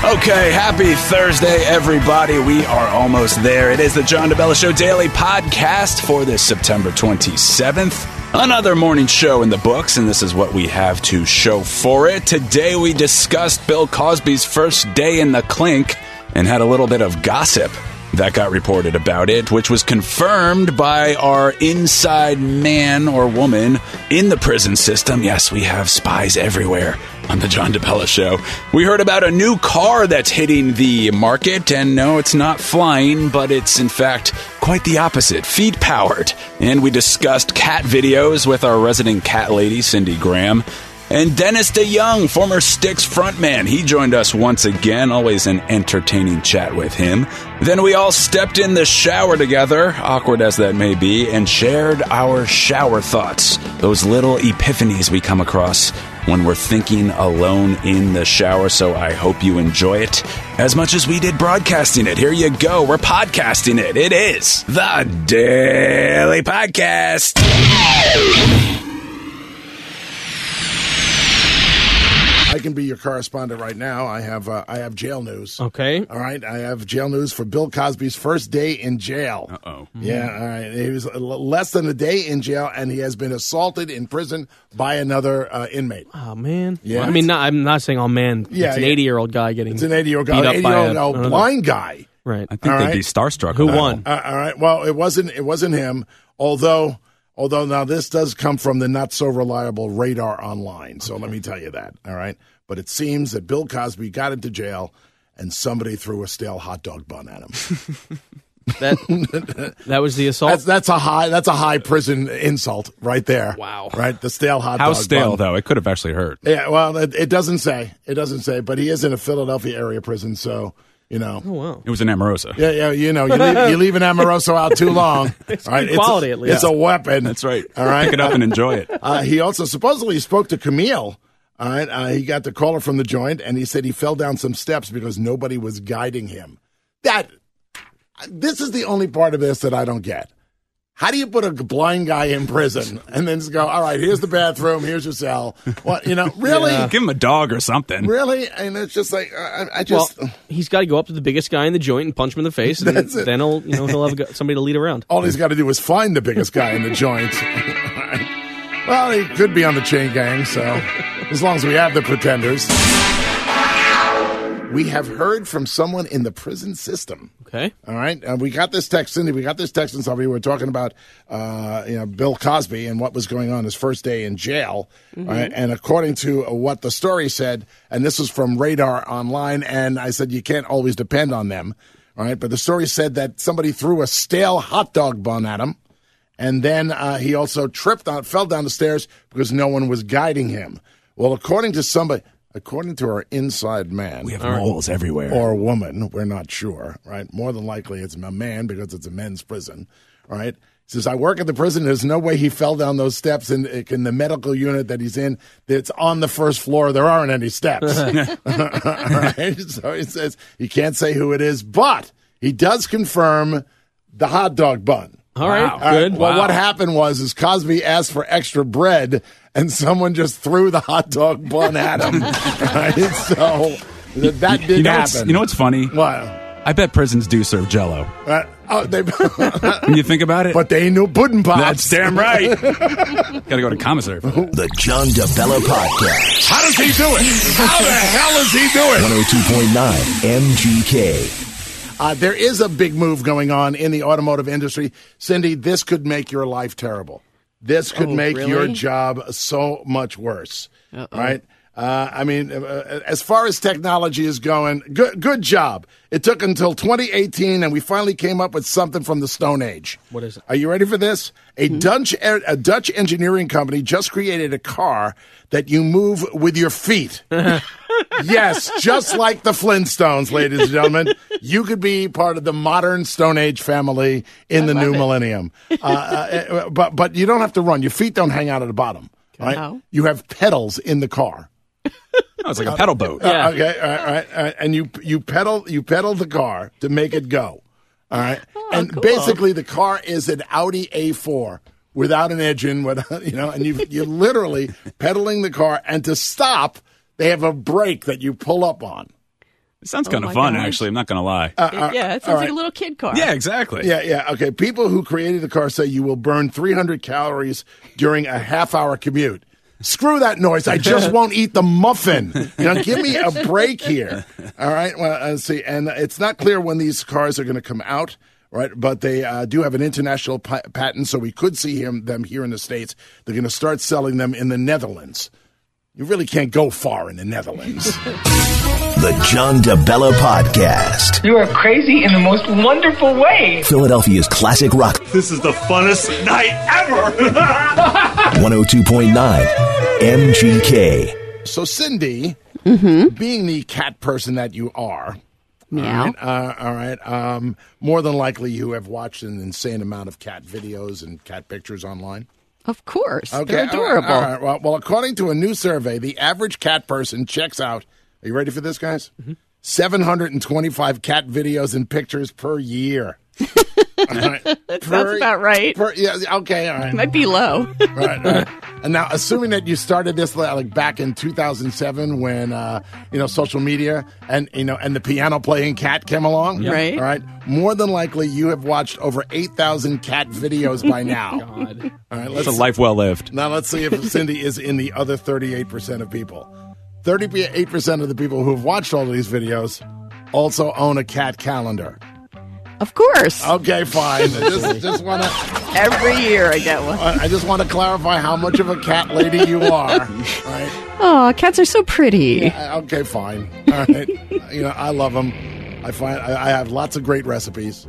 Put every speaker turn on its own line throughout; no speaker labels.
Okay, happy Thursday, everybody. We are almost there. It is the John DeBella Show Daily Podcast for this September 27th. Another morning show in the books, and this is what we have to show for it. Today we discussed Bill Cosby's first day in the clink and had a little bit of gossip that got reported about it, which was confirmed by our inside man or woman in the prison system. Yes, we have spies everywhere on the John DeBella Show. We heard about a new car that's hitting the market, and no, it's not flying, but it's in fact quite the opposite, feed-powered. And we discussed cat videos with our resident cat lady, Cindy Graham. And Dennis DeYoung, former Styx frontman, he joined us once again. Always an entertaining chat with him. Then we all stepped in the shower together, awkward as that may be, and shared our shower thoughts. Those little epiphanies we come across when we're thinking alone in the shower. So I hope you enjoy it as much as we did broadcasting it. Here you go. We're podcasting it. It is the Daily Podcast.
I can be your correspondent right now. I have jail news.
Okay.
All right. I have jail news for Bill Cosby's first day in jail.
Uh-oh.
Yeah. All right. He was less than a day in jail, and he has been assaulted in prison by another inmate.
Oh, man.
Yeah.
I mean, I'm not saying, oh, man.
Yeah,
it's an 80-year-old guy getting
It's an 80-year-old guy.
beat up by
80-year-old blind guy.
Right.
I think
All
they'd
right.
be starstruck.
Who
with that.
won?
All right. Well, it wasn't him. Although now this does come from the not so reliable Radar Online. So let me tell you that. All right. But it seems that Bill Cosby got into jail and somebody threw a stale hot dog bun at him.
That was the assault?
That's a high prison insult right there.
Wow.
Right? The stale hot
How
dog
stale,
bun.
though? It could have actually hurt.
Yeah, well, it doesn't say. It doesn't say, but he is in a Philadelphia area prison, so, you know.
Oh, wow.
It was in Amorosa.
Yeah, you know, you leave an Amoroso out too long.
It's
all right?
good quality, at least.
It's a weapon.
That's right.
All right.
Pick it up and enjoy it.
He also supposedly spoke to Camille. All right. He got the caller from the joint, and he said he fell down some steps because nobody was guiding him. This is the only part of this that I don't get. How do you put a blind guy in prison and then just go, all right, here's the bathroom, here's your cell? What, really?
Yeah. Give him a dog or something.
Really? And it's just like, I just...
Well, he's got to go up to the biggest guy in the joint and punch him in the face, and
That's it.
then he'll have somebody to lead around.
All he's got to do is find the biggest guy in the joint. Well, he could be on the chain gang, so as long as we have the pretenders. We have heard from someone in the prison system.
Okay.
All right. We got this text, Cindy. We got this text from somebody. We were talking about Bill Cosby and what was going on his first day in jail.
Mm-hmm.
All right? And according to what the story said, and this was from Radar Online, and I said you can't always depend on them. All right. But the story said that somebody threw a stale hot dog bun at him. And then he also fell down the stairs because no one was guiding him. Well, according to our inside man.
We have moles everywhere.
Or Woman, we're not sure, right? More than likely it's a man because it's a men's prison, right? He says, I work at the prison. There's no way he fell down those steps in the medical unit that he's in. It's on the first floor. There aren't any steps. Right? So he says he can't say who it is, but he does confirm the hot dog bun.
All right,
Wow.
good.
Well, what happened was Cosby asked for extra bread, and someone just threw the hot dog bun at him. Right? So that didn't happen.
You know what's funny?
What?
I bet prisons do serve Jell-O. When you think about it.
But they ain't no pudding pops.
That's damn right. Got to go to commissary for that.
The John DeBella Podcast.
How does he do it? How the hell is he doing?
102.9 MGK.
There is a big move going on in the automotive industry. Cindy, this could make your life terrible. This could make your job so much worse. Right? As far as technology is going, good job. It took until 2018, and we finally came up with something from the Stone Age.
What is it?
Are you ready for this? A Dutch engineering company just created a car that you move with your feet. Yes, just like the Flintstones, ladies and gentlemen. You could be part of the modern Stone Age family in the new millennium. But you don't have to run. Your feet don't hang out at the bottom. Right?
No.
You have pedals in the car.
Oh, it's like a pedal boat.
Yeah.
Okay, all right. And you pedal the car to make it go. All right. And
cool.
basically the car is an Audi A4 without an engine, and you're literally pedaling the car, and to stop, they have a brake that you pull up on.
It sounds kind of
my
fun,
gosh.
actually. I'm not going to lie.
It sounds like a little kid car.
Yeah, exactly.
Yeah. Okay. People who created the car say you will burn 300 calories during a half-hour commute. Screw that noise. I just won't eat the muffin. Give me a break here. All right. Well, let's see. And it's not clear when these cars are going to come out, right? But they do have an international patent, so we could see them here in the States. They're going to start selling them in the Netherlands. You really can't go far in the Netherlands.
The John DeBella Podcast.
You are crazy in the most wonderful way.
Philadelphia's classic rock.
This is the funnest night ever.
102.9 MGK.
So, Cindy, being the cat person that you are,
Meow.
all right, more than likely you have watched an insane amount of cat videos and cat pictures online.
Of course.
Okay,
They're adorable.
All right. Well, according to a new survey, the average cat person checks out, are you ready for this, guys? 725 cat videos and pictures per year. Right.
That sounds about right.
Okay, all right.
Might be low.
Right. And now, assuming that you started this like back in 2007 when social media and the piano playing cat came along,
Right.
All right. More than likely, you have watched over 8,000 cat videos by now.
God.
All right.
It's a life well lived.
Now let's see if Cindy is in the other 38% of people. 38% of the people who have watched all of these videos also own a cat calendar.
Of course.
Okay, fine. just want to.
Every year I get one.
I just want to clarify how much of a cat lady you are. Right?
Oh, cats are so pretty.
Okay, fine. All right. I love them. I have lots of great recipes.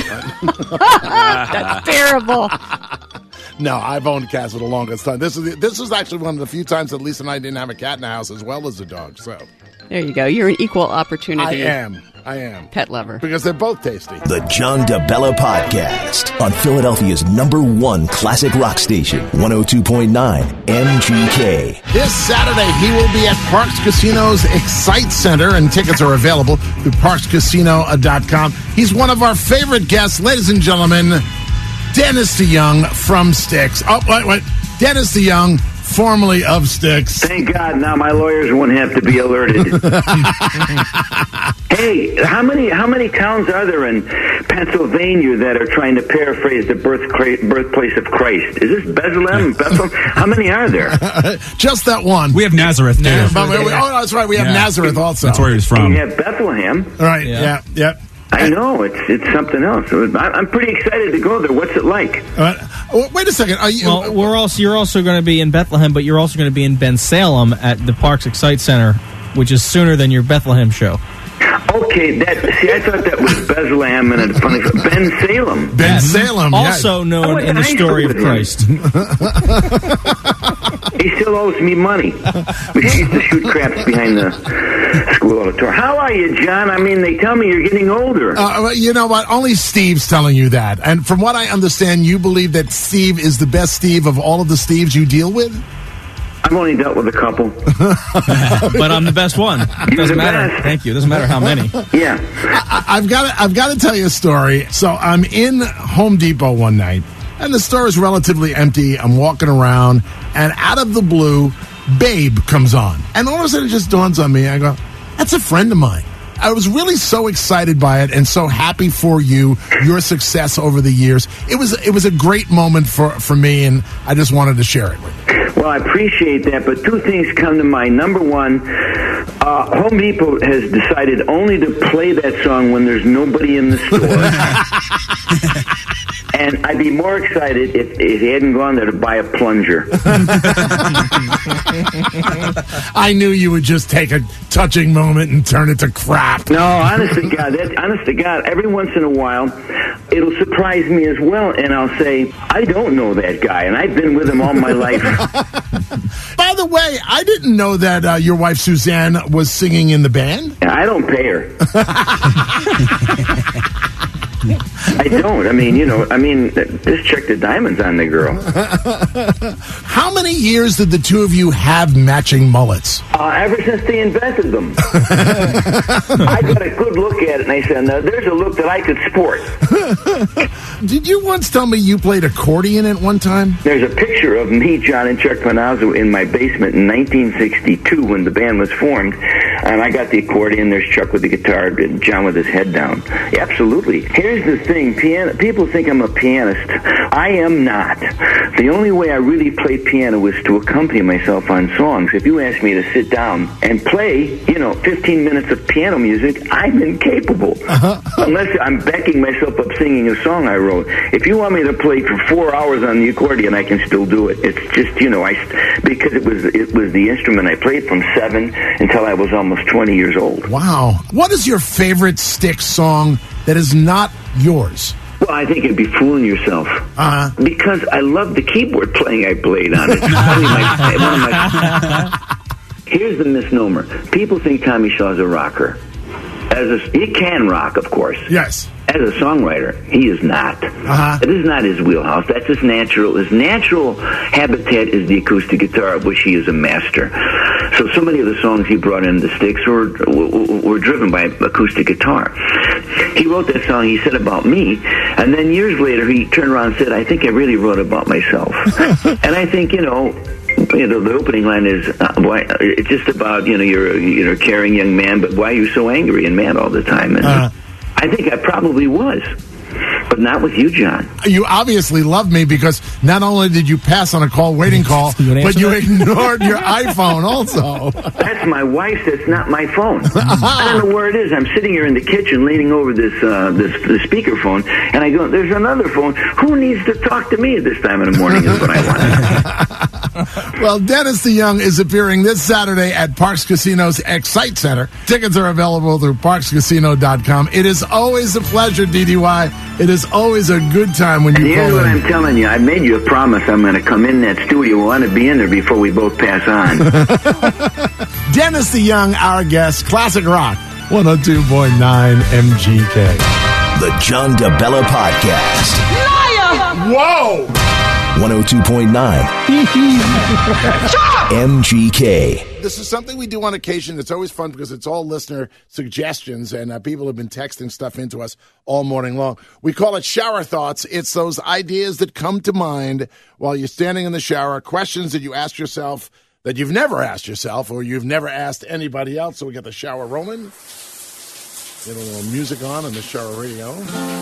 That's terrible.
No, I've owned cats for the longest time. This is actually one of the few times that Lisa and I didn't have a cat in the house as well as a dog. So
There you go. You're an equal opportunity
I am.
pet lover.
Because they're both tasty.
The John DeBella Podcast on Philadelphia's #1 classic rock station, 102.9 MGK.
This Saturday, he will be at Parks Casino's Excite Center, and tickets are available through parkscasino.com. He's one of our favorite guests, ladies and gentlemen, Dennis DeYoung from Styx. Oh, wait. Dennis DeYoung, formerly of Styx.
Thank God now my lawyers won't have to be alerted. Hey, how many towns are there in Pennsylvania that are trying to paraphrase the birthplace of Christ? Is this Bethlehem? How many are there?
Just that one.
We have Nazareth, too.
That's right. We have Nazareth also.
That's where he was from.
You have Bethlehem.
Right, yeah.
I know, it's something else. I'm pretty excited to go there. What's it like?
Wait a second.
You're also going to be in Bethlehem, but you're also going to be in Bensalem at the Parks Excite Center, which is sooner than your Bethlehem show.
Okay, I thought that was Bethlehem and it's funny. Bensalem.
Bensalem,
also known in the story of Christ.
He still owes me money. We used to shoot craps behind the school auditorium. How are you, John? I mean, they tell me you're getting older.
You know what? Only Steve's telling you that. And from what I understand, you believe that Steve is the best Steve of all of the Steves you deal with?
I've only dealt with a couple.
But I'm the best one. It doesn't matter.
Best.
Thank you. It doesn't matter how many.
Yeah.
I've got to tell you a story. So I'm in Home Depot one night, and the store is relatively empty. I'm walking around, and out of the blue, Babe comes on. And all of a sudden it just dawns on me. I go, that's a friend of mine. I was really so excited by it and so happy for you, your success over the years. It was a great moment for me, and I just wanted to share it with you.
Well, I appreciate that, but two things come to mind. Number one, Home Depot has decided only to play that song when there's nobody in the store. And I'd be more excited if he hadn't gone there to buy a plunger.
I knew you would just take a touching moment and turn it to crap.
No, honest to God, every once in a while, it'll surprise me as well, and I'll say, I don't know that guy, and I've been with him all my life.
By the way, I didn't know that your wife Suzanne was singing in the band.
I don't pay her. I don't. I mean, just check the diamonds on the girl.
How many years did the two of you have matching mullets?
Ever since they invented them. I got a good look at it, and I said, now, there's a look that I could sport.
Did you once tell me you played accordion at one time?
There's a picture of me, John, and Chuck Panazzo in my basement in 1962 when the band was formed. And I got the accordion, there's Chuck with the guitar, and John with his head down. Absolutely. Here's the thing, people think I'm a pianist. I am not. The only way I really play piano was to accompany myself on songs. If you ask me to sit down and play, 15 minutes of piano music, I'm incapable. Unless I'm backing myself up singing a song I wrote. If you want me to play for 4 hours on the accordion, I can still do it. It's just, because it was the instrument I played from 7 until I was almost 20 years old.
Wow. What is your favorite Styx song that is not yours?
Well, I think it'd be fooling yourself. Because I love the keyboard playing I played on it. Here's the misnomer. People think Tommy Shaw's a rocker. He can rock, of course.
Yes.
As a songwriter, he is not. It is not his wheelhouse. That's his natural. His natural habitat is the acoustic guitar, of which he is a master. So many of the songs he brought in the Styx were driven by acoustic guitar. He wrote that song, he said, about me, and then years later he turned around and said, I think I really wrote about myself. And I think, the opening line is, it's just about, you're a caring young man, but why are you so angry and mad all the time? And I think I probably was, but not with you, John.
You obviously love me because not only did you pass on a waiting call, but you ignored your iPhone also.
That's my wife's. That's not my phone. I don't know where it is. I'm sitting here in the kitchen leaning over this speakerphone, and I go, there's another phone. Who needs to talk to me at this time in the morning is what I want.
Well, Dennis DeYoung is appearing this Saturday at Parx Casino's Excite Center. Tickets are available through parxcasino.com. It is always a pleasure, DDY. It is always a good time when you call in.
Here's what I'm telling you. I made you a promise. I'm going to come in that studio. I want to be in there before we both pass on.
Dennis DeYoung, our guest, Classic Rock, 102.9 MGK.
The John DeBella Podcast.
Liar!
Whoa!
102.9 MGK.
This is something we do on occasion. It's always fun because it's all listener suggestions, and people have been texting stuff into us all morning long. We call it Shower Thoughts. It's those ideas that come to mind while you're standing in the shower, questions that you ask yourself that you've never asked yourself or you've never asked anybody else. So we get the shower rolling. Get a little music on the shower radio.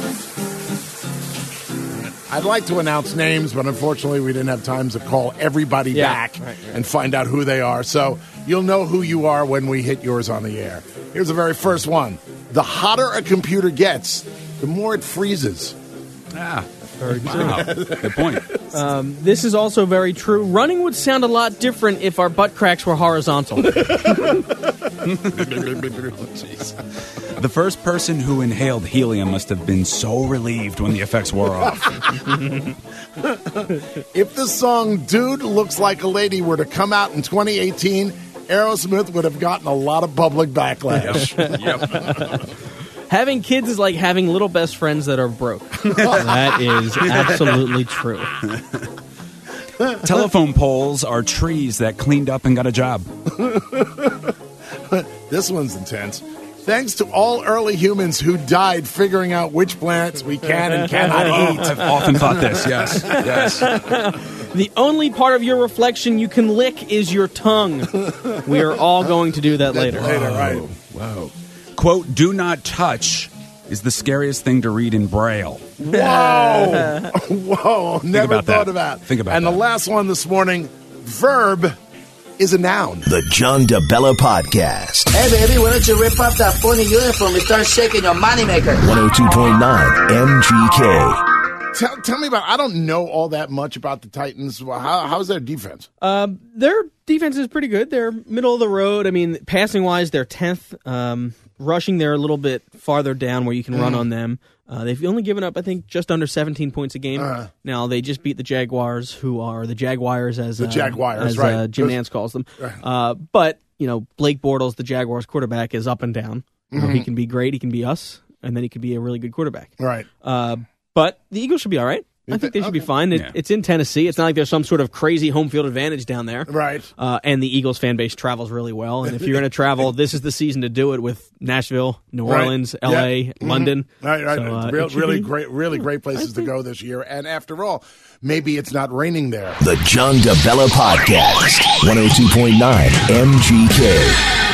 I'd like to announce names, but unfortunately we didn't have time to call everybody back and find out who they are. So you'll know who you are when we hit yours on the air. Here's the very first one. The hotter a computer gets, the more it freezes.
Very true.
Wow. Good point.
This is also very true. Running would sound a lot different if our butt cracks were horizontal.
Jeez. The first person who inhaled helium must have been so relieved when the effects wore off.
If the song Dude Looks Like a Lady were to come out in 2018, Aerosmith would have gotten a lot of public backlash.
Yep.
Having kids is like having little best friends that are broke. That is absolutely true.
Telephone poles are trees that cleaned up and got a job.
This one's intense. Thanks to all early humans who died figuring out which plants we can and cannot eat.
I've often thought this, yes.
The only part of your reflection you can lick is your tongue. We are all going to do that later.
Right.
Whoa. Quote, do not touch is the scariest thing to read in Braille.
Whoa. Whoa. Never thought of that.
Think about that.
And the last one this morning, verb is a noun.
The John DeBella Podcast.
Hey, baby, why don't you rip off that funny uniform and start shaking your moneymaker?
102.9 MGK.
Tell me about, I don't know all that much about the Titans. How's their defense?
Their defense is pretty good. They're middle of the road. I mean, passing-wise, they're 10th. Rushing, they're a little bit farther down where you can run on them. They've only given up, I think, just under 17 points a game. Now, they just beat the Jaguars, who are the Jaguars, as Jim Nantz calls them. But, Blake Bortles, the Jaguars quarterback, is up and down. He can be great, he can be us, and then he can be a really good quarterback.
Right.
But the Eagles should be all right. I think they should be fine. It's in Tennessee. It's not like there's some sort of crazy home field advantage down there.
Right.
And the Eagles fan base travels really well. And if you're going to travel, this is the season to do it with Nashville, New Orleans, L.A., London.
Right.
So,
really great places to go this year. And after all, maybe it's not raining there.
The John DeBella Podcast, 102.9 MGK.